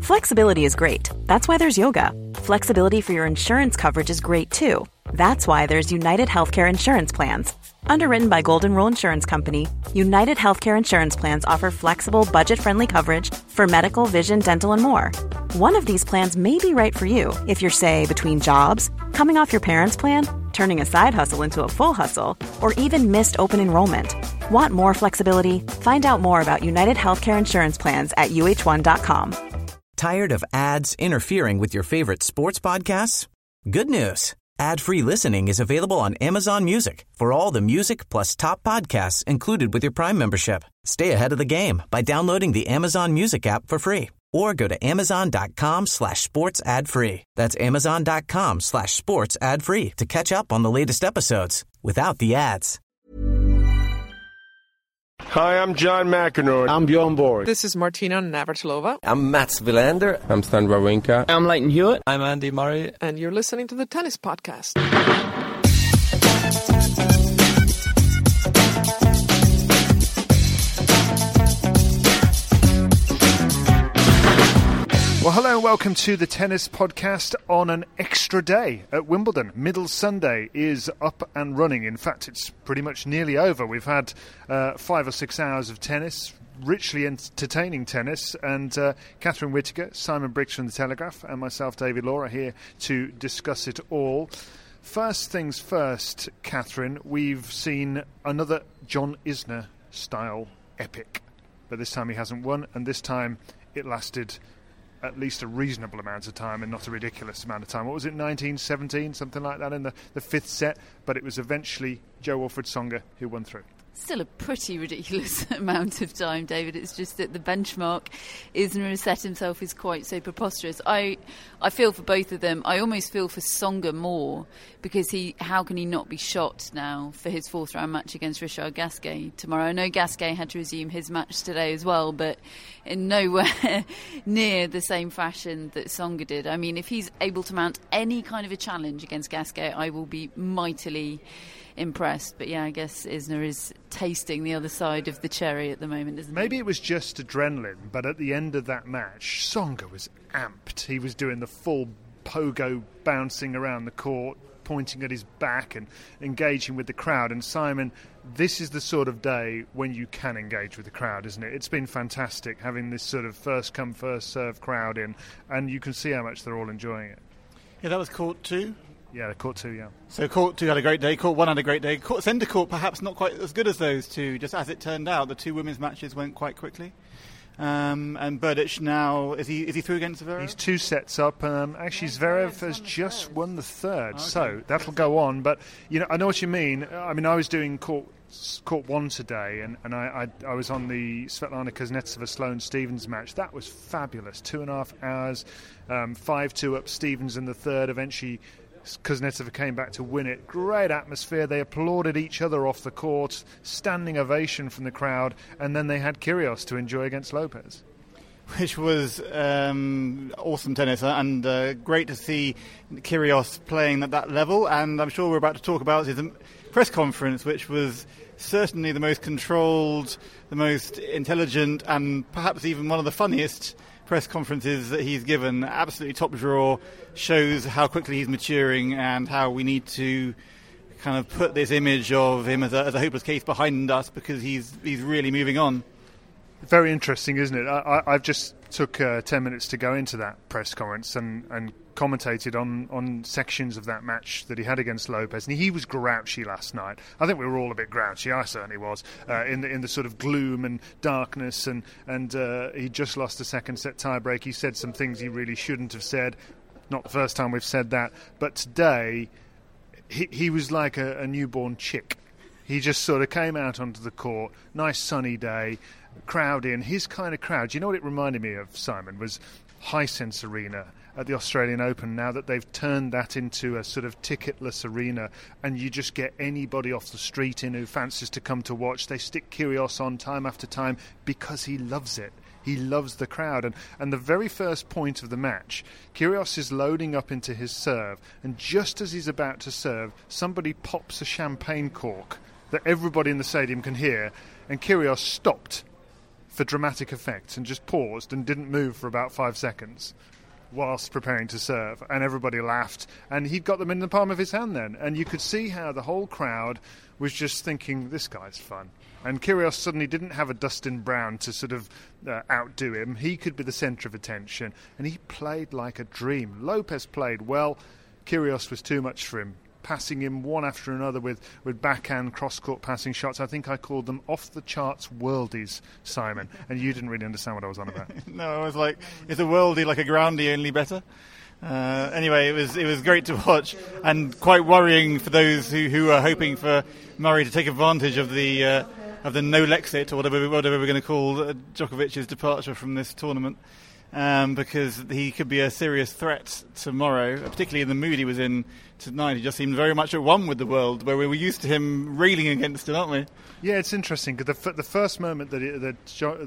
Flexibility is great. That's why there's yoga. Flexibility for your insurance coverage is great too. That's why there's United Healthcare Insurance Plans. Underwritten by Golden Rule Insurance Company, United Healthcare Insurance Plans offer flexible, budget-friendly coverage for medical, vision, dental, and more. One of these plans may be right for you if you're, say, between jobs, coming off your parents' plan, turning a side hustle into a full hustle, or even missed open enrollment. Want more flexibility? Find out more about United Healthcare Insurance Plans at uh1.com. Tired of ads interfering with your favorite sports podcasts? Good news. Ad-free listening is available on Amazon Music for all the music plus top podcasts included with your Prime membership. Stay ahead of the game by downloading the Amazon Music app for free or go to amazon.com/sports ad free. That's amazon.com/sports ad free to catch up on the latest episodes without the ads. Hi, I'm John McEnroe. I'm Bjorn Borg. This is Martina Navratilova. I'm Mats Wilander. I'm Stan Wawrinka. I'm Leighton Hewitt. I'm Andy Murray. And you're listening to the Tennis Podcast. Well, hello and welcome to the Tennis Podcast on an extra day at Wimbledon. Middle Sunday is up and running. In fact, it's pretty much nearly over. We've had 5 or 6 hours of tennis, richly entertaining tennis, and Catherine Whitaker, Simon Briggs from The Telegraph, and myself, David Law, are here to discuss it all. First things first, Catherine, we've seen another John Isner-style epic. But this time he hasn't won, and this time it lasted at least a reasonable amount of time and not a ridiculous amount of time. What was it, 19-17, something like that in the fifth set? But it was eventually Jo-Wilfried Tsonga who won through. Still a pretty ridiculous amount of time, David. It's just that the benchmark Isner has set himself is quite so preposterous. I feel for both of them. I almost feel for Tsonga more because how can he not be shot now for his fourth round match against Richard Gasquet tomorrow? I know Gasquet had to resume his match today as well, but in nowhere near the same fashion that Tsonga did. I mean, if he's able to mount any kind of a challenge against Gasquet, I will be mightily impressed. But yeah, I guess Isner is tasting the other side of the cherry at the moment, isn't he? Maybe it was just adrenaline, but at the end of that match, Tsonga was amped. He was doing the full pogo bouncing around the court, pointing at his back and engaging with the crowd. And Simon, this is the sort of day when you can engage with the crowd, isn't it? It's been fantastic having this sort of first come first serve crowd in, and you can see how much they're all enjoying it. Yeah, that was court 2. Yeah, court 2, yeah. So court 2 had a great day, court 1 had a great day. Centre court perhaps not quite as good as those two, just as it turned out. The two women's matches went quite quickly. And Berdych now, is he through against Zverev? He's 2 sets up. Actually, Zverev has just won the third, so that'll go on. But, you know, I know what you mean. I mean, I was doing court 1 today, and I was on the Svetlana Kuznetsova-Sloane Stevens match. That was fabulous. 2.5 hours, 5-2 up Stevens in the third. Eventually Kuznetsova came back to win it. Great atmosphere. They applauded each other off the court, standing ovation from the crowd, and then they had Kyrgios to enjoy against Lopez. Which was awesome tennis, and great to see Kyrgios playing at that level. And I'm sure we're about to talk about his press conference, which was certainly the most controlled, the most intelligent, and perhaps even one of the funniest press conferences that he's given. Absolutely top drawer, shows how quickly he's maturing and how we need to kind of put this image of him as a hopeless case behind us, because he's really moving on. Very interesting, isn't it? I've just took 10 minutes to go into that press conference and commentated on sections of that match that he had against Lopez, and he was grouchy last night. I think we were all a bit grouchy. I certainly was, in the sort of gloom and darkness, and he just lost a second set tiebreak. He said some things he really shouldn't have said. Not the first time we've said that, but today he was like a newborn chick. He just sort of came out onto the court, nice sunny day, crowd in, his kind of crowd. You know what it reminded me of, Simon, was Hisense Arena at the Australian Open, now that they've turned that into a sort of ticketless arena, and you just get anybody off the street in who fancies to come to watch. They stick Kyrgios on time after time because he loves it. He loves the crowd. And the very first point of the match, Kyrgios is loading up into his serve, and just as he's about to serve, somebody pops a champagne cork that everybody in the stadium can hear, and Kyrgios stopped for dramatic effect and just paused and didn't move for about 5 seconds whilst preparing to serve, and everybody laughed, and he'd got them in the palm of his hand then, and you could see how the whole crowd was just thinking, this guy's fun. And Kyrgios suddenly didn't have a Dustin Brown to sort of outdo him. He could be the centre of attention, and he played like a dream. Lopez played well. Kyrgios was too much for him, passing him one after another with backhand cross-court passing shots. I think I called them off-the-charts worldies, Simon, and you didn't really understand what I was on about. No, I was like, is a worldie like a groundie, only better? Anyway, it was great to watch, and quite worrying for those who are hoping for Murray to take advantage of the no Lexit, or whatever we're going to call Djokovic's departure from this tournament. Because he could be a serious threat tomorrow, particularly in the mood he was in tonight. He just seemed very much at one with the world, where we were used to him railing against it, aren't we? Yeah, it's interesting, because the first moment that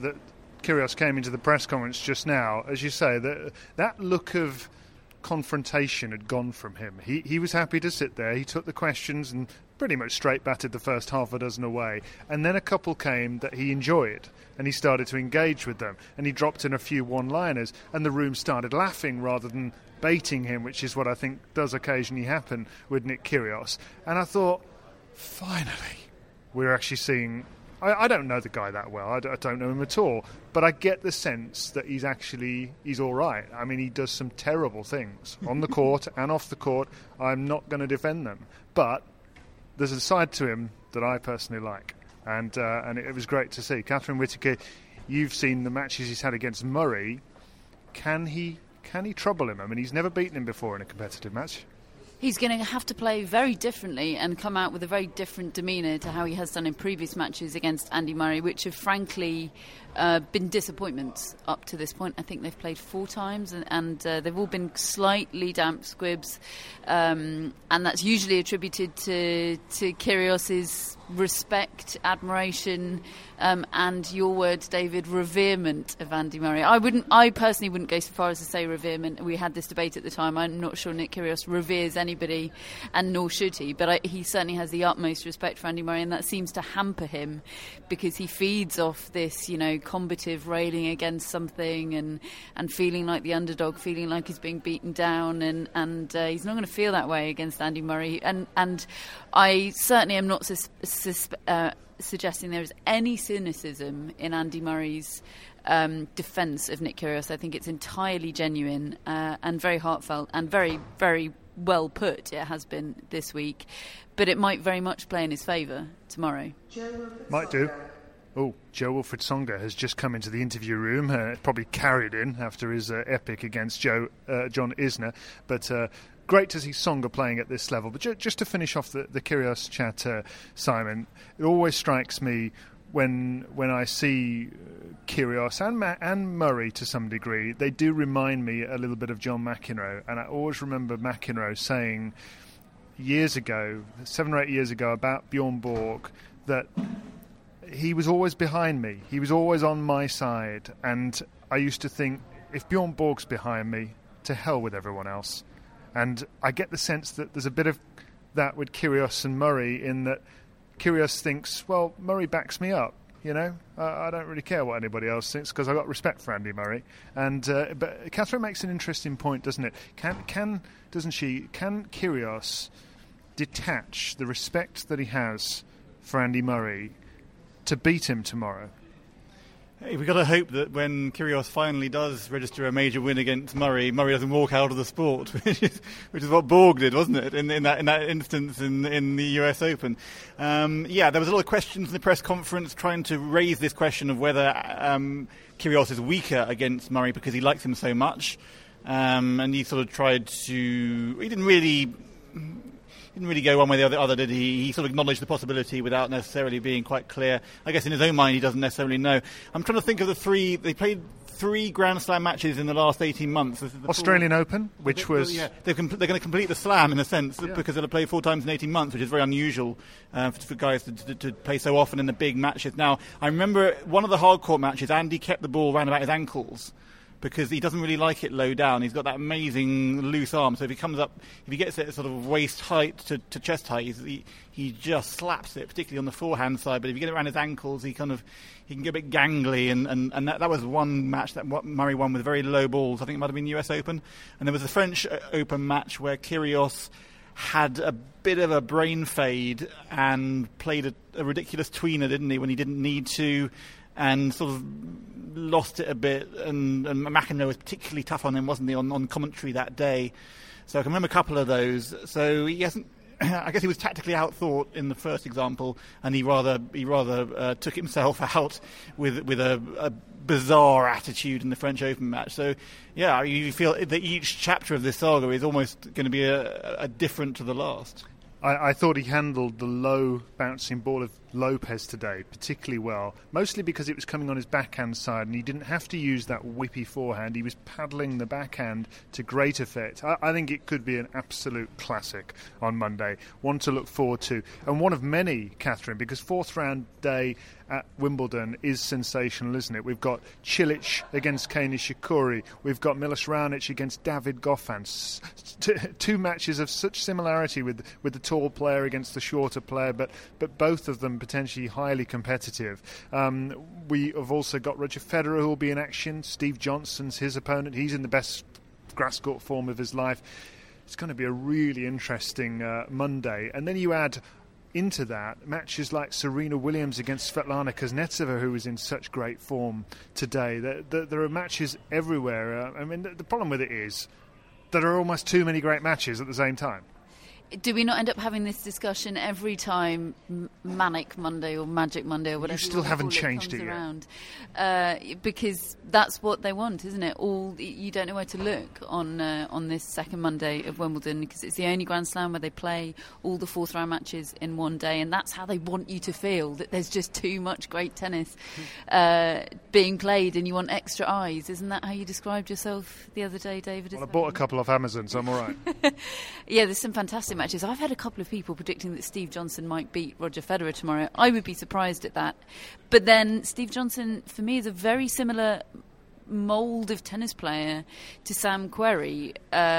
Kyrgios came into the press conference just now, as you say, that look of confrontation had gone from him. He was happy to sit there. He took the questions and pretty much straight batted the first half a dozen away, and then a couple came that he enjoyed, and he started to engage with them, and he dropped in a few one-liners, and the room started laughing rather than baiting him, which is what I think does occasionally happen with Nick Kyrgios. And I thought, finally, we're actually seeing... I don't know the guy that well, I don't know him at all, but I get the sense that he's all right. I mean, he does some terrible things on the court and off the court. I'm not going to defend them, but there's a side to him that I personally like, and it was great to see. Catherine Whitaker, you've seen the matches he's had against Murray. Can he trouble him? I mean, he's never beaten him before in a competitive match. He's going to have to play very differently and come out with a very different demeanour to how he has done in previous matches against Andy Murray, which have frankly been disappointments up to this point. I think they've played 4 times and they've all been slightly damp squibs, and that's usually attributed to Kyrgios's respect, admiration, and your words, David, reverement of Andy Murray. I personally wouldn't go so far as to say reverement. We had this debate at the time. I'm not sure Nick Kyrgios reveres anybody, and nor should he, but he certainly has the utmost respect for Andy Murray, and that seems to hamper him because he feeds off this, combative railing against something and feeling like the underdog, feeling like he's being beaten down, and he's not going to feel that way against Andy Murray, and I certainly am not suggesting there is any cynicism in Andy Murray's defence of Nick Kyrgios. I think it's entirely genuine and very heartfelt and very, very well put. It has been this week, but it might very much play in his favour tomorrow. Might do. Oh, Jo-Wilfried Tsonga has just come into the interview room, probably carried in after his epic against John Isner, but great to see Tsonga playing at this level. But just to finish off the Kyrgios chat, Simon, it always strikes me when I see Kyrgios and Murray to some degree, they do remind me a little bit of John McEnroe, and I always remember McEnroe saying years ago, 7 or 8 years ago, about Bjorn Borg, that he was always behind me. He was always on my side. And I used to think, if Bjorn Borg's behind me, to hell with everyone else. And I get the sense that there's a bit of that with Kyrgios and Murray, in that Kyrgios thinks, well, Murray backs me up. I don't really care what anybody else thinks because I've got respect for Andy Murray. And but Catherine makes an interesting point, doesn't it? Can Kyrgios detach the respect that he has for Andy Murray to beat him tomorrow? Hey, we've got to hope that when Kyrgios finally does register a major win against Murray doesn't walk out of the sport, which is what Borg did, wasn't it, in that instance in the US Open. There was a lot of questions in the press conference trying to raise this question of whether Kyrgios is weaker against Murray because he likes him so much, and he sort of tried to... He didn't really go one way or the other, did he? He sort of acknowledged the possibility without necessarily being quite clear. I guess in his own mind he doesn't necessarily know. I'm trying to think of the 3... They played 3 Grand Slam matches in the last 18 months. Australian Open, which was... Yeah, they're going to complete the Slam in a sense, because they'll play 4 times in 18 months, which is very unusual for guys to play so often in the big matches. Now, I remember one of the hardcourt matches, Andy kept the ball round about his ankles, because he doesn't really like it low down. He's got that amazing loose arm, so if he gets it at sort of waist height to chest height, he just slaps it, particularly on the forehand side. But if you get it around his ankles, he can get a bit gangly, and that was one match that Murray won with very low balls. I think it might have been the US Open, and there was a French Open match where Kyrgios had a bit of a brain fade and played a ridiculous tweener, didn't he, when he didn't need to, and sort of lost it a bit, and McEnroe was particularly tough on him, wasn't he, on commentary that day. So I can remember a couple of those. So he hasn't. I guess he was tactically outthought in the first example, and he rather took himself out with a bizarre attitude in the French Open match. So yeah, you feel that each chapter of this saga is almost going to be a different to the last. I thought he handled the low bouncing ball of Lopez today particularly well, mostly because it was coming on his backhand side and he didn't have to use that whippy forehand. He was paddling the backhand to great effect. I think it could be an absolute classic on Monday, one to look forward to, and one of many, Catherine, because fourth round day at Wimbledon is sensational, isn't it? We've got Cilic against Kei Nishikori, we've got Milos Raonic against David Goffin. Two matches of such similarity with the tall player against the shorter player, but both of them potentially highly competitive. We have also got Roger Federer, who will be in action. Steve Johnson's his opponent. He's in the best grass court form of his life. It's going to be a really interesting Monday. And then you add into that matches like Serena Williams against Svetlana Kuznetsova, who is in such great form today. There are matches everywhere. I mean, the problem with it is that there are almost too many great matches at the same time. Do we not end up having this discussion every time Manic Monday or Magic Monday or whatever? You still haven't changed it yet. Because that's what they want, isn't it? You don't know where to look on this second Monday of Wimbledon, because it's the only Grand Slam where they play all the fourth round matches in one day, and that's how they want you to feel, that there's just too much great tennis being played and you want extra eyes. Isn't that how you described yourself the other day, David? Well, I bought a couple off Amazon, so I'm all right. Yeah, there's some fantastic matches. I've had a couple of people predicting that Steve Johnson might beat Roger Federer tomorrow. I would be surprised at that. But then Steve Johnson, for me, is a very similar mould of tennis player to Sam Querrey,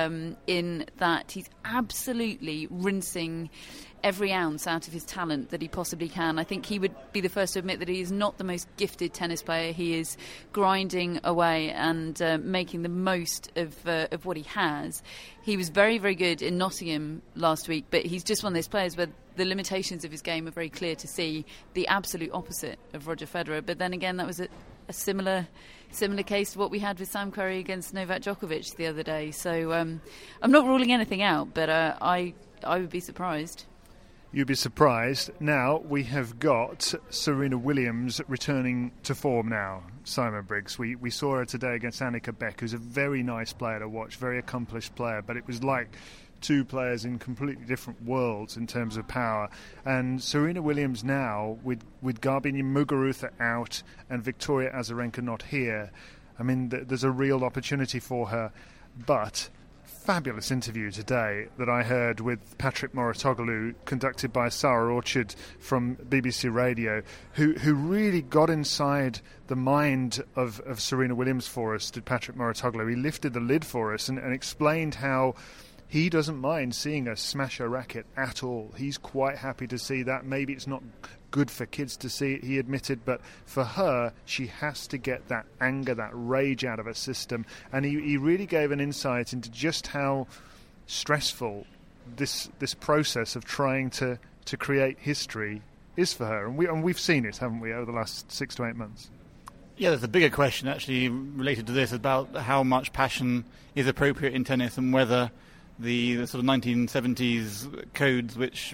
in that he's absolutely rinsing every ounce out of his talent that he possibly can. I think he would be the first to admit that he is not the most gifted tennis player. He is grinding away and making the most of what he has. He was very, very good in Nottingham last week, but he's just one of those players where the limitations of his game are very clear to see, the absolute opposite of Roger Federer. But then again, that was a similar case to what we had with Sam Querrey against Novak Djokovic the other day. So I'm not ruling anything out, but I would be surprised. You'd be surprised. Now we have got Serena Williams returning to form now, Simon Briggs. We saw her today against Annika Beck, who's a very nice player to watch, very accomplished player, but it was like two players in completely different worlds in terms of power. And Serena Williams now, with Garbine Muguruza out and Victoria Azarenka not here, I mean, there's a real opportunity for her. But fabulous interview today that I heard with Patrick Mouratoglou, conducted by Sarah Orchard from BBC Radio, who really got inside the mind of Serena Williams for us, did Patrick Mouratoglou. He lifted the lid for us and explained how he doesn't mind seeing her smash her racket at all. He's quite happy to see that. Maybe it's not good for kids to see it, he admitted, but for her, she has to get that anger, that rage out of her system. And he really gave an insight into just how stressful this process of trying to create history is for her. And we've seen it, haven't we, over the last 6 to 8 months. Yeah, there's a bigger question actually related to this about how much passion is appropriate in tennis and whether the sort of 1970s codes which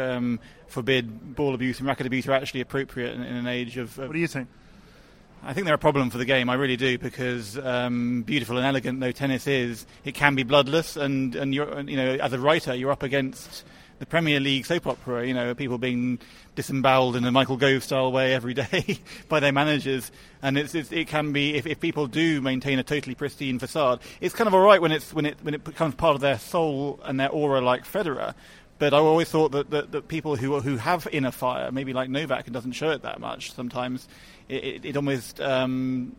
forbid ball abuse and racket abuse are actually appropriate in an age of... What do you think? I think they're a problem for the game, I really do, because beautiful and elegant though tennis is, it can be bloodless, and you're, as a writer, you're up against the Premier League soap opera, people being disemboweled in a Michael Gove style way every day by their managers, and it can be, if people do maintain a totally pristine facade, it's kind of all right when it becomes part of their soul and their aura, like Federer. But I always thought that people who have inner fire, maybe like Novak, and doesn't show it that much sometimes, it almost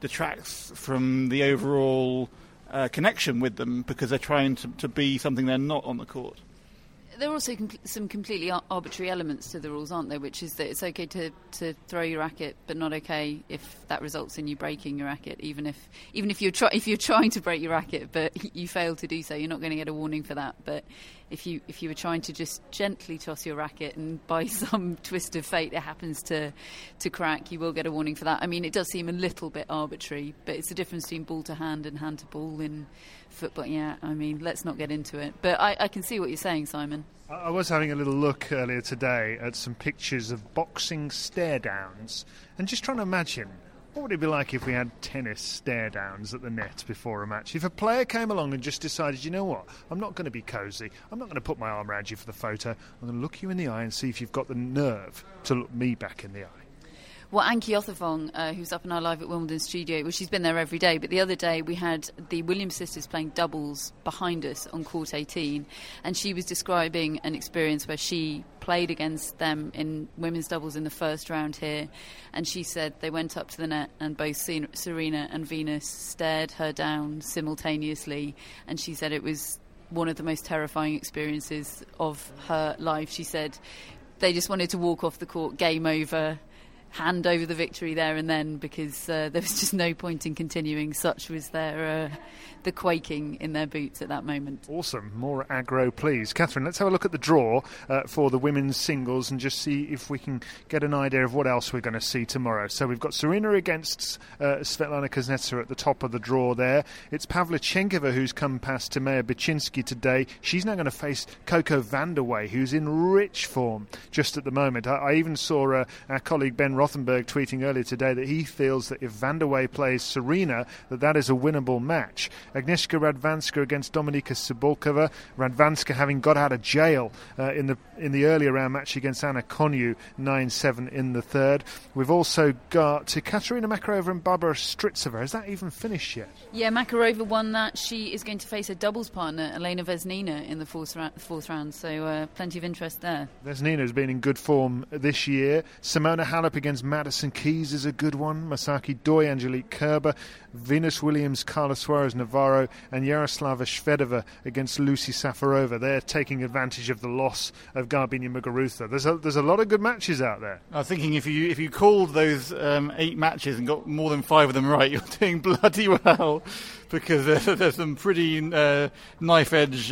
detracts from the overall connection with them because they're trying to be something they're not on the court. There are also some completely arbitrary elements to the rules, aren't there? Which is that it's okay to throw your racket, but not okay if that results in you breaking your racket. Even if you're trying to break your racket, but you fail to do so, you're not going to get a warning for that. But if you were trying to just gently toss your racket and by some twist of fate it happens to crack, you will get a warning for that. I mean, it does seem a little bit arbitrary, but it's the difference between ball to hand and hand to ball in football. Yeah, I mean, let's not get into it. But I can see what you're saying, Simon. I was having a little look earlier today at some pictures of boxing stare-downs and just trying to imagine what would it be like if we had tennis stare-downs at the net before a match. If a player came along and just decided, you know what, I'm not going to be cosy, I'm not going to put my arm around you for the photo, I'm going to look you in the eye and see if you've got the nerve to look me back in the eye. Well, Anki Othafong, who's up in our Live at Wimbledon studio, well, she's been there every day, but the other day we had the Williams sisters playing doubles behind us on court 18, and she was describing an experience where she played against them in women's doubles in the first round here, and she said they went up to the net and both Serena and Venus stared her down simultaneously, and she said it was one of the most terrifying experiences of her life. She said they just wanted to walk off the court, game over, hand over the victory there and then, because there was just no point in continuing. Such was their the quaking in their boots at that moment. Awesome. More aggro, please. Catherine, let's have a look at the draw for the women's singles and just see if we can get an idea of what else we're going to see tomorrow. So we've got Serena against Svetlana Kuznetsova at the top of the draw there. It's Pavlyuchenkova who's come past Timea Bacsinszky today. She's now going to face Coco Vandeweghe, who's in rich form just at the moment. I even saw our colleague Ben Rothenberg tweeting earlier today that he feels that if Vandeweghe plays Serena, that is a winnable match. Agnieszka Radwanska against Dominika Cibulkova. Radwanska having got out of jail in the earlier round match against Anna Konyu, 9-7 in the third. We've also got Katerina Makarova and Barbara Strycova. Has that even finished yet? Yeah, Makarova won that. She is going to face her doubles partner, Elena Vesnina, in the fourth round, so plenty of interest there. Vesnina has been in good form this year. Simona Halep against Madison Keys is a good one. Masaki Doi, Angelique Kerber, Venus Williams, Carla Suarez Navarro, and Yaroslava Shvedova against Lucy Safarova. They're taking advantage of the loss of Garbiñe Muguruza. There's a lot of good matches out there. I was thinking if you called those 8 matches and got more than 5 of them right, you're doing bloody well, because there's some pretty knife-edge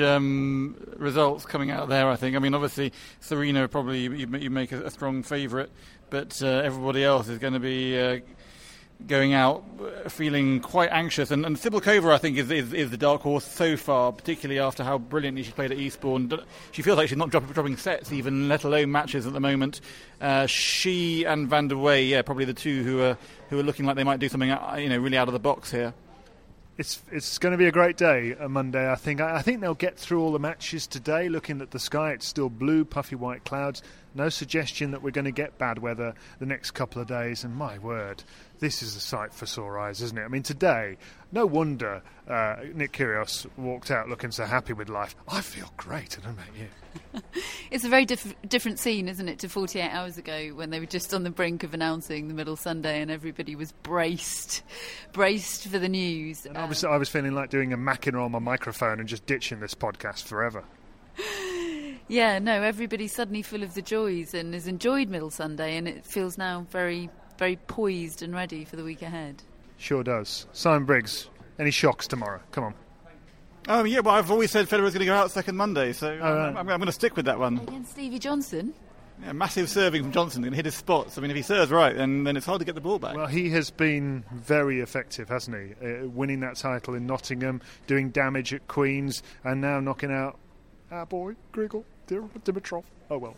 results coming out there, I think. I mean, obviously, Serena probably you make a strong favourite, but everybody else is going to be going out feeling quite anxious. And Cibulkova, I think, is the dark horse so far, particularly after how brilliantly she played at Eastbourne. She feels like she's not dropping sets even, let alone matches at the moment. She and Vandeweghe, probably the two who are looking like they might do something really out of the box here. It's going to be a great day, a Monday, I think. I think they'll get through all the matches today. Looking at the sky, it's still blue, puffy white clouds. No suggestion that we're going to get bad weather the next couple of days. And my word, this is a sight for sore eyes, isn't it? I mean, today, no wonder Nick Kyrgios walked out looking so happy with life. I feel great, I don't know about you. It's a very different scene, isn't it, to 48 hours ago when they were just on the brink of announcing the middle Sunday and everybody was braced for the news. And I was feeling like doing a McEnroe on my microphone and just ditching this podcast forever. Yeah, no, everybody's suddenly full of the joys and has enjoyed Middle Sunday, and it feels now very, very poised and ready for the week ahead. Sure does. Simon Briggs, any shocks tomorrow? Come on. Oh, yeah, well, I've always said Federer's going to go out second Monday, so I'm going to stick with that one. Against Stevie Johnson? Yeah, massive serving from Johnson, going to hit his spots. I mean, if he serves right, then it's hard to get the ball back. Well, he has been very effective, hasn't he? Winning that title in Nottingham, doing damage at Queen's, and now knocking out our boy, Grigor Dimitrov. Oh, well,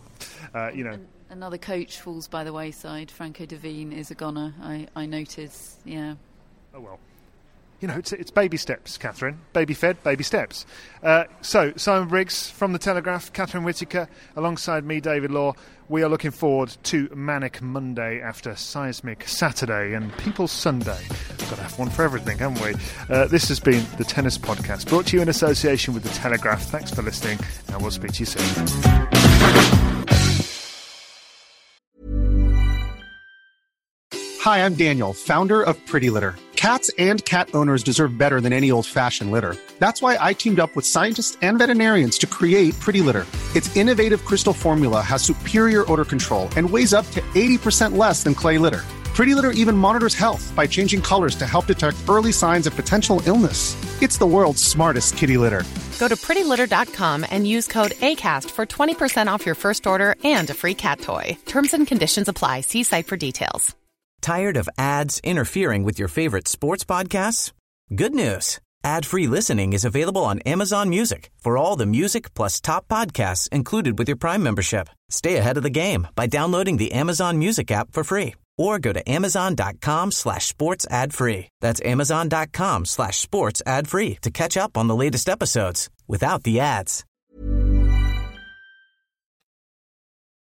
Another coach falls by the wayside. Franco Devine is a goner, I notice, yeah. Oh, well. It's baby steps, Catherine. Baby fed, baby steps. So, Simon Briggs from The Telegraph, Catherine Whitaker, alongside me, David Law. We are looking forward to Manic Monday after Seismic Saturday and People's Sunday. We've got to have one for everything, haven't we? This has been The Tennis Podcast, brought to you in association with The Telegraph. Thanks for listening, and we'll speak to you soon. Hi, I'm Daniel, founder of Pretty Litter. Cats and cat owners deserve better than any old-fashioned litter. That's why I teamed up with scientists and veterinarians to create Pretty Litter. Its innovative crystal formula has superior odor control and weighs up to 80% less than clay litter. Pretty Litter even monitors health by changing colors to help detect early signs of potential illness. It's the world's smartest kitty litter. Go to prettylitter.com and use code ACAST for 20% off your first order and a free cat toy. Terms and conditions apply. See site for details. Tired of ads interfering with your favorite sports podcasts? Good news. Ad-free listening is available on Amazon Music for all the music plus top podcasts included with your Prime membership. Stay ahead of the game by downloading the Amazon Music app for free or go to amazon.com/sports ad free. That's amazon.com/sports ad free to catch up on the latest episodes without the ads.